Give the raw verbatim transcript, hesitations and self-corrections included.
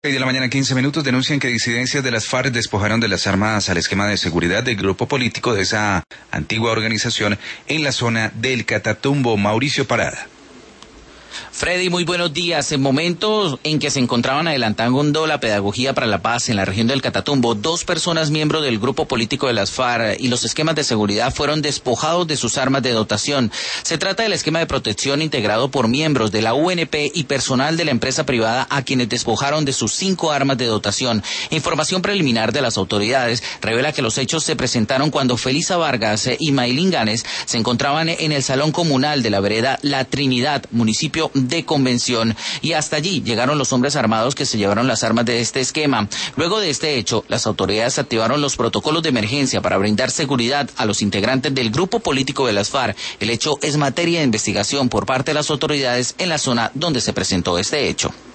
seis de la mañana, quince minutos, denuncian que disidencias de las FARC despojaron de las armas al esquema de seguridad del grupo político de esa antigua organización en la zona del Catatumbo. Mauricio Parada. Freddy, muy buenos días. En momentos en que se encontraban adelantando la pedagogía para la paz en la región del Catatumbo, dos personas miembros del grupo político de las FARC y los esquemas de seguridad fueron despojados de sus armas de dotación. Se trata del esquema de protección integrado por miembros de la U N P y personal de la empresa privada a quienes despojaron de sus cinco armas de dotación. Información preliminar de las autoridades revela que los hechos se presentaron cuando Felisa Vargas y Maylin Ganes se encontraban en el salón comunal de la vereda La Trinidad, municipio de Convención, y hasta allí llegaron los hombres armados que se llevaron las armas de este esquema. Luego de este hecho, las autoridades activaron los protocolos de emergencia para brindar seguridad a los integrantes del grupo político de las FARC. El hecho es materia de investigación por parte de las autoridades en la zona donde se presentó este hecho.